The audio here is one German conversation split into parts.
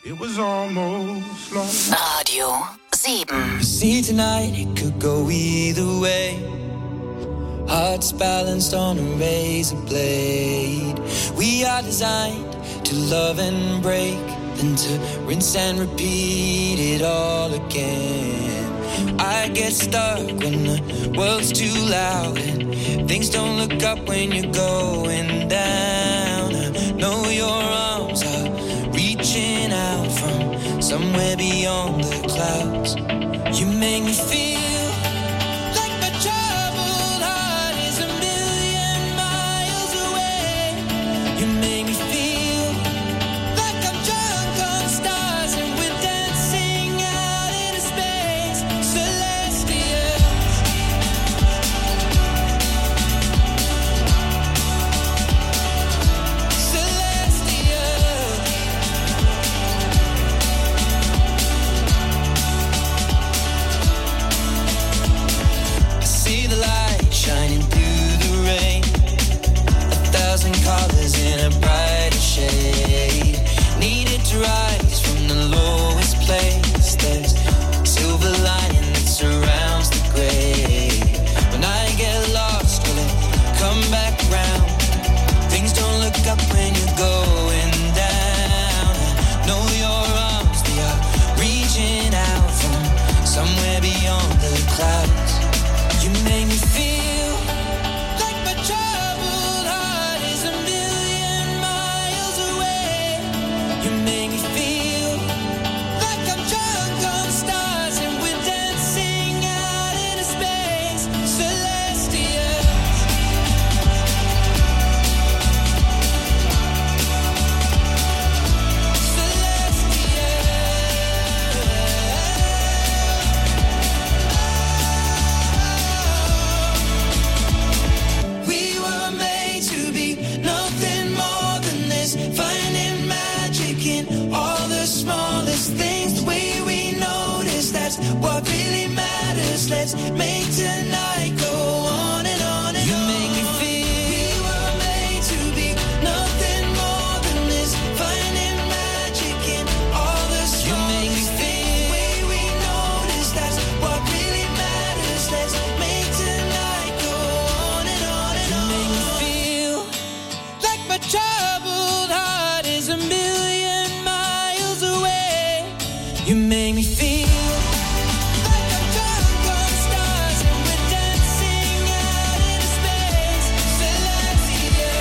It was almost lost. Radio 7. You see tonight it could go either way. Hearts balanced on a razor blade. We are designed to love and break, then to rinse and repeat it all again. I get stuck when the world's too loud and things don't look up when you're going down. I know your arms are reaching out from somewhere beyond the clouds. You make me feel like my troubled heart is a million miles away. You make me feel like I'm drunk on stars and we're dancing out into space. Celestial. Celestial. I see the light shining through the rain. 1,000 colors in a brighter shade. Needed to rise from the lowest place. There's silver lining that surrounds the gray. When I get lost, will it come back round? Things don't look up when you're going down. I know your arms, they are reaching out from somewhere beyond the clouds. You make me feel like my troubled heart is a million miles away. You make me feel like I'm drunk on stars and we're dancing out into space. Celestial. We were made to be nothing more than this, finding magic in all the smallest things. The way we notice, that's what really matters. Let's make tonight go on and on and on. You make me feel we were made to be nothing more than this, finding magic in all the smallest things. The way we notice, that's what really matters. Let's make tonight go on and on and on. You make me feel like my troubled heart is a million miles away. You make me feel like I'm drunk on stars and we're dancing out into space. Celestial.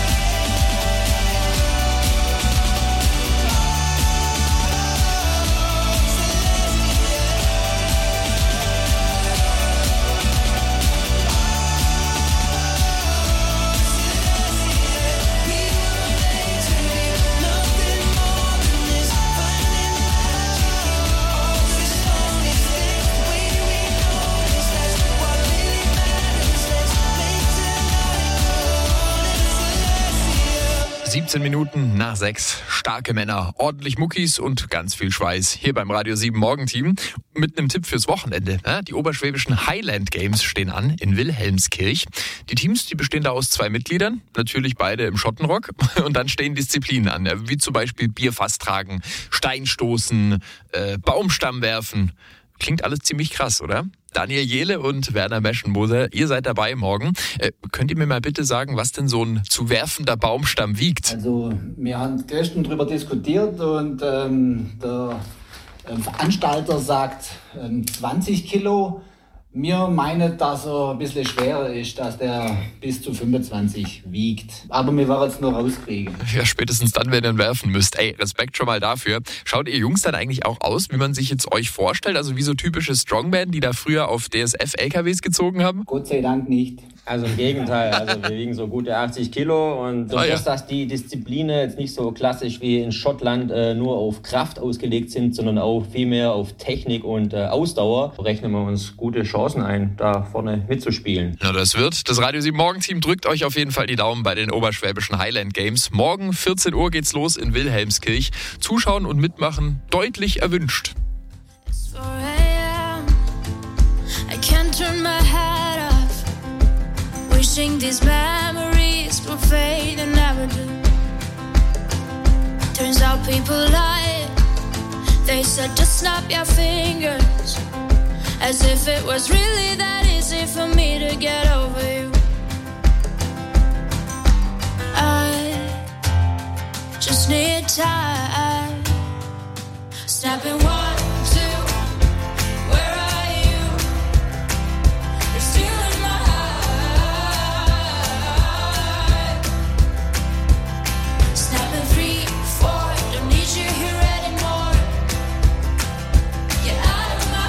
Let's 17 Minuten nach 6. Starke Männer, ordentlich Muckis und ganz viel Schweiß. Hier beim Radio 7 Morgenteam mit einem Tipp fürs Wochenende. Die oberschwäbischen Highland Games stehen an in Wilhelmskirch. Die Teams, die bestehen da aus 2 Mitgliedern, natürlich beide im Schottenrock. Und dann stehen Disziplinen an, wie zum Beispiel Bierfass tragen, Steinstoßen, Baumstamm werfen. Klingt alles ziemlich krass, oder? Daniel Jehle und Werner Meschenmoser, ihr seid dabei morgen. Könnt ihr mir mal bitte sagen, was denn so ein zu werfender Baumstamm wiegt? Also wir haben gestern darüber diskutiert und der Veranstalter sagt 20 Kilo. Wir meinen, dass er ein bisschen schwerer ist, dass der bis zu 25 wiegt. Aber wir werden es nur rauskriegen. Ja, spätestens dann, wenn ihr ihn werfen müsst. Ey, Respekt schon mal dafür. Schaut ihr Jungs dann eigentlich auch aus, wie man sich jetzt euch vorstellt? Also wie so typische Strongmen, die da früher auf DSF-LKWs gezogen haben? Gott sei Dank nicht. Also im Gegenteil, also wir wiegen so gute 80 Kilo und dass die Disziplinen jetzt nicht so klassisch wie in Schottland nur auf Kraft ausgelegt sind, sondern auch viel mehr auf Technik und Ausdauer, rechnen wir uns gute Chancen ein, da vorne mitzuspielen. Na, das wird. Das Radio 7 Morgenteam drückt euch auf jeden Fall die Daumen bei den oberschwäbischen Highland Games. Morgen 14 Uhr geht's los in Wilhelmskirch. Zuschauen und mitmachen deutlich erwünscht. I can't turn my head off, wishing these memories will fade and never do. Turns out people lie, They said just snap your fingers, as if it was really that easy for me to get over you. I just need time. Snapping 1, 2, where are you? You're stealing my heart. Snapping 3, 4, don't need you here anymore. Get out of my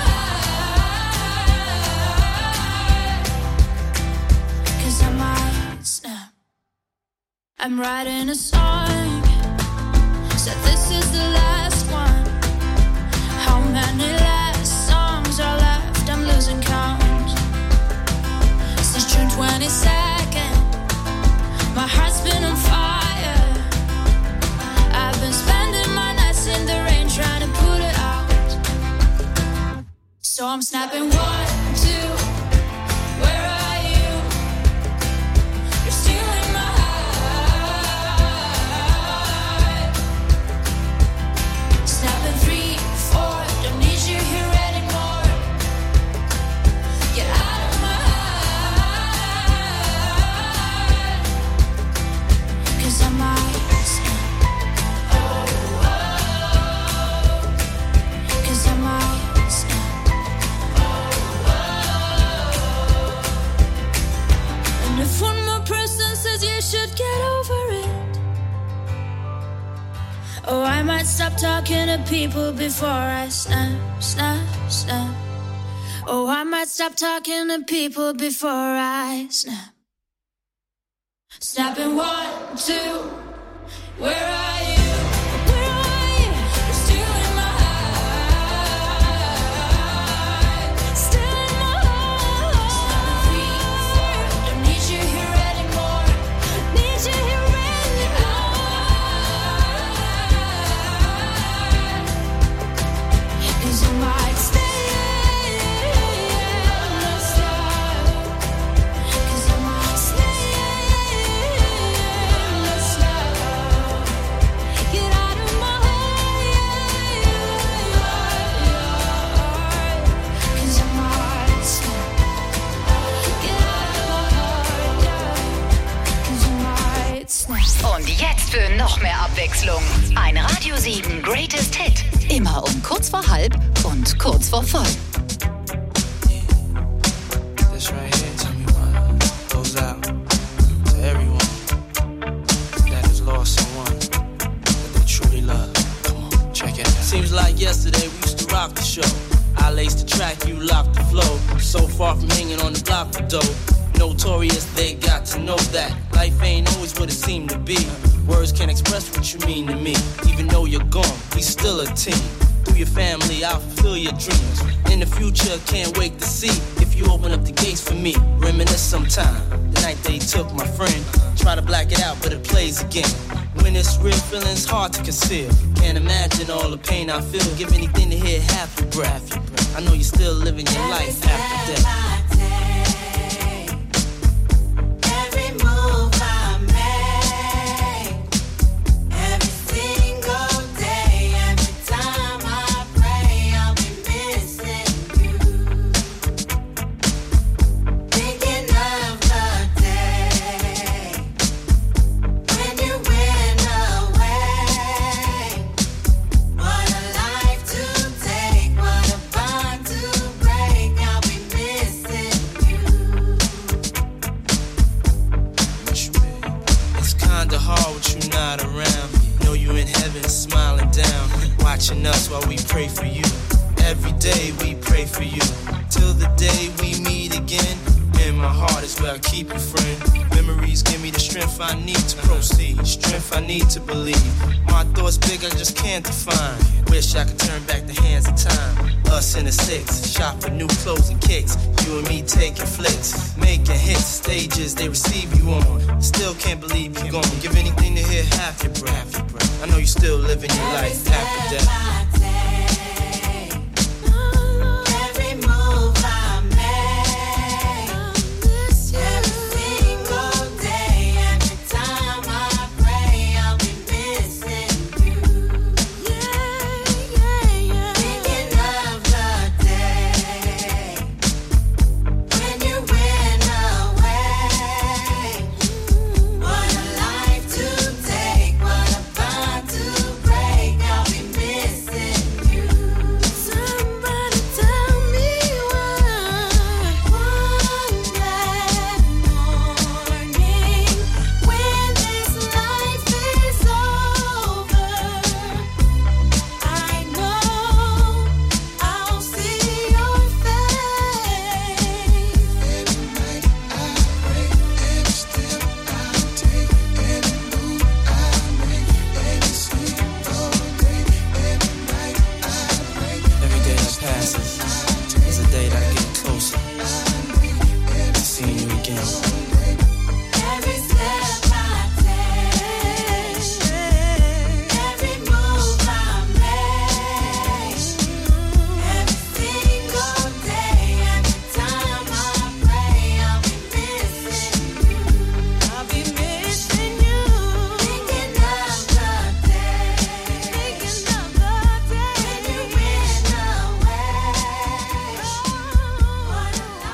heart. 'Cause I might snap. I'm writing a song, said this is the last one. How many last songs are left? I'm losing count. Since June 22nd, my heart's been on fire. I've been spending my nights in the rain trying to put it out. So I'm snapping 1, 2, where are you? You're stealing my heart. Snapping 3, 4, don't need you here anymore. Get out of my heart. 'Cause I might snap. Oh, oh. 'Cause I might snap. Oh, oh. And if one more person says you should get over it, oh, I might stop talking to people before I snap, snap, snap. Oh, I might stop talking to people before I snap. Snapping 1, 2, where are you? Where are you? You're stealing my heart. Stealing my heart. Snapping 3, 4, don't need you here anymore. Need you here anymore. 'Cause I might stay and not stop. 'Cause I might stay and not stop. Get out of my heart. 'Cause I might stop. Get out of my heart. 'Cause I might snap. Und jetzt für noch mehr Abwechslung. Ein Radio 7 Greatest Hit. Immer um kurz vor halb und kurz vor voll. This right here, tell me what goes out to everyone that has lost someone that they truly love. Come on, check it out. Seems like yesterday we used to rock the show. I laced the track, you locked the flow. So far from hanging on the block for dough. Notorious, they got to know that life ain't always what it seemed to be. Words can't express what you mean to me. Even though you're gone, we still a team. Through your family, I'll fulfill your dreams. In the future, can't wait to see if you open up the gates for me. Reminisce sometime, the night they took my friend. Try to black it out, but it plays again. When it's real, feeling's hard to conceal. Can't imagine all the pain I feel. Give anything to hear half your breath. I know you're still living your life after death. Watching us while we pray for you. Every day we pray for you. Till the day we meet again. In my heart is where I keep you, friend. Memories give me the strength I need to proceed. Strength I need to believe. My thoughts big, I just can't define. Wish I could turn back the hands of time. Us in the 6, shop for new clothes and kicks. You and me taking flicks, making hits. Stages they receive you on. Still can't believe you're gone. Give anything to hear half your breath. I know you're still living your life after death.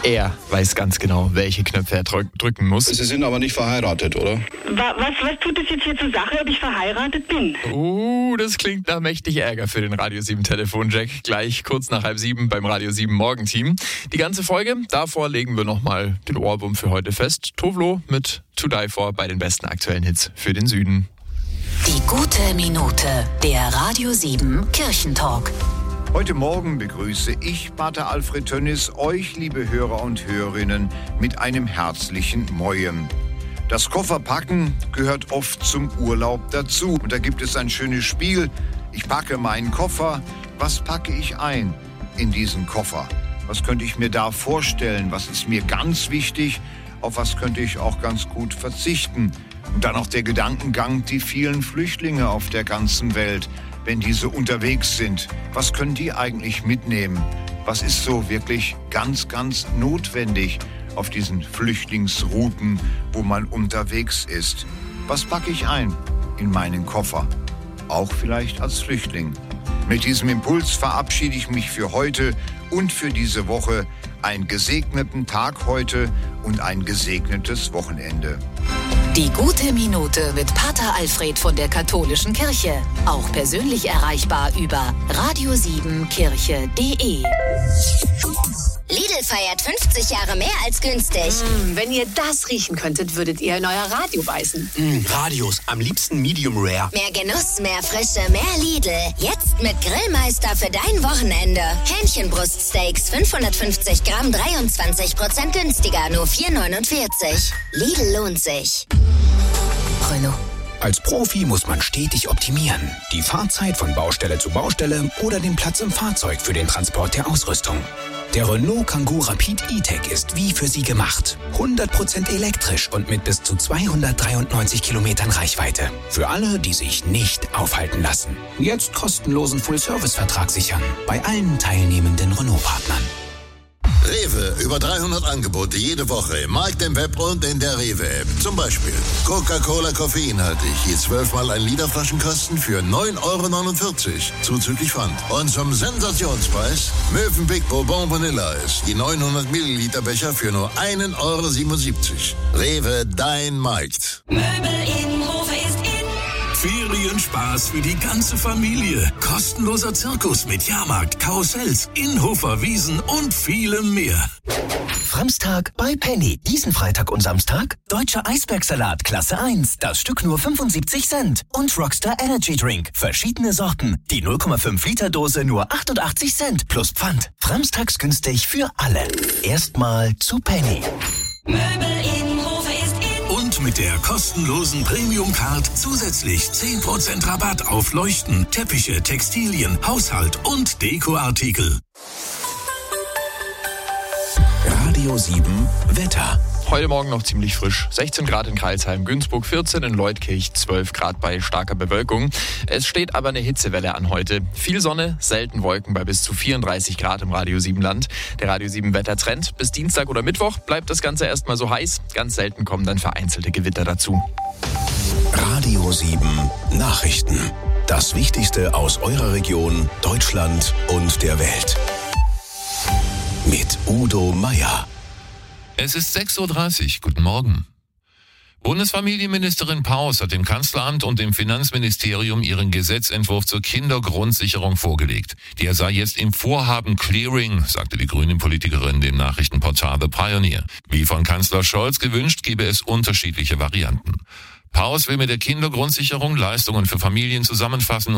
Er weiß ganz genau, welche Knöpfe er drücken muss. Sie sind aber nicht verheiratet, oder? Was tut es jetzt hier zur Sache, ob ich verheiratet bin? Das klingt nach mächtig Ärger für den Radio 7 Telefonjack. Gleich kurz nach 6:30 beim Radio 7 Morgenteam. Die ganze Folge, davor legen wir nochmal den Ohrwurm für heute fest. Tovlo mit To Die For bei den besten aktuellen Hits für den Süden. Die gute Minute, der Radio 7 Kirchentalk. Heute Morgen begrüße ich, Pater Alfred Tönnis, euch, liebe Hörer und Hörerinnen, mit einem herzlichen Moin. Das Kofferpacken gehört oft zum Urlaub dazu. Und da gibt es ein schönes Spiel. Ich packe meinen Koffer. Was packe ich ein in diesen Koffer? Was könnte ich mir da vorstellen? Was ist mir ganz wichtig? Auf was könnte ich auch ganz gut verzichten? Und dann noch der Gedankengang, die vielen Flüchtlinge auf der ganzen Welt. Wenn diese unterwegs sind, was können die eigentlich mitnehmen? Was ist so wirklich ganz, ganz notwendig auf diesen Flüchtlingsrouten, wo man unterwegs ist? Was packe ich ein in meinen Koffer? Auch vielleicht als Flüchtling. Mit diesem Impuls verabschiede ich mich für heute und für diese Woche. Einen gesegneten Tag heute und ein gesegnetes Wochenende. Die gute Minute mit Pater Alfred von der Katholischen Kirche. Auch persönlich erreichbar über radio7kirche.de. Lidl feiert 50 Jahre mehr als günstig. Wenn ihr das riechen könntet, würdet ihr in euer Radio beißen. Radios, am liebsten Medium Rare. Mehr Genuss, mehr Frische, mehr Lidl. Jetzt mit Grillmeister für dein Wochenende. Hähnchenbruststeaks 550 Gramm, 23% günstiger, nur 4,49. Lidl lohnt sich. Renault. Als Profi muss man stetig optimieren. Die Fahrzeit von Baustelle zu Baustelle oder den Platz im Fahrzeug für den Transport der Ausrüstung. Der Renault Kangoo Rapid E-Tech ist wie für Sie gemacht. 100% elektrisch und mit bis zu 293 Kilometern Reichweite. Für alle, die sich nicht aufhalten lassen. Jetzt kostenlosen Full-Service-Vertrag sichern. Bei allen teilnehmenden Renault-Partnern. Rewe, über 300 Angebote jede Woche im Markt, im Web und in der Rewe-App. Zum Beispiel Coca-Cola koffeinhaltig, je 12-mal 1 Liter Flaschenkosten für 9,49 € zuzüglich Pfand. Und zum Sensationspreis Mövenpick Bourbon Vanilla Eis, die 900 Milliliter Becher für nur 1,77 €. Rewe, dein Markt. Möbel in Hofe ist in. Ferienspaß für die ganze Familie. Kostenloser Zirkus mit Jahrmarkt, Karussells, Innhofer Wiesen und vielem mehr. Samstag bei Penny. Diesen Freitag und Samstag Deutscher Eisbergsalat Klasse 1. Das Stück nur 75 Cent. Und Rockstar Energy Drink. Verschiedene Sorten. Die 0,5 Liter Dose nur 88 Cent plus Pfand. Samstags günstig für alle. Erstmal zu Penny. Möbel in Hofe ist in. Und mit der kostenlosen Premium-Card zusätzlich 10% Rabatt auf Leuchten, Teppiche, Textilien, Haushalt und Dekoartikel. Radio 7 Wetter. Heute Morgen noch ziemlich frisch. 16 Grad in Crailsheim, Günzburg 14, in Leutkirch 12 Grad bei starker Bewölkung. Es steht aber eine Hitzewelle an heute. Viel Sonne, selten Wolken bei bis zu 34 Grad im Radio 7 Land. Der Radio 7 Wettertrend. Bis Dienstag oder Mittwoch bleibt das Ganze erstmal so heiß. Ganz selten kommen dann vereinzelte Gewitter dazu. Radio 7 Nachrichten. Das Wichtigste aus eurer Region, Deutschland und der Welt. Mit Udo Meier. Es ist 6:30 Uhr. Guten Morgen. Bundesfamilienministerin Paus hat dem Kanzleramt und dem Finanzministerium ihren Gesetzentwurf zur Kindergrundsicherung vorgelegt. Der sei jetzt im Vorhaben Clearing, sagte die Grünen-Politikerin dem Nachrichtenportal The Pioneer. Wie von Kanzler Scholz gewünscht, gebe es unterschiedliche Varianten. Paus will mit der Kindergrundsicherung Leistungen für Familien zusammenfassen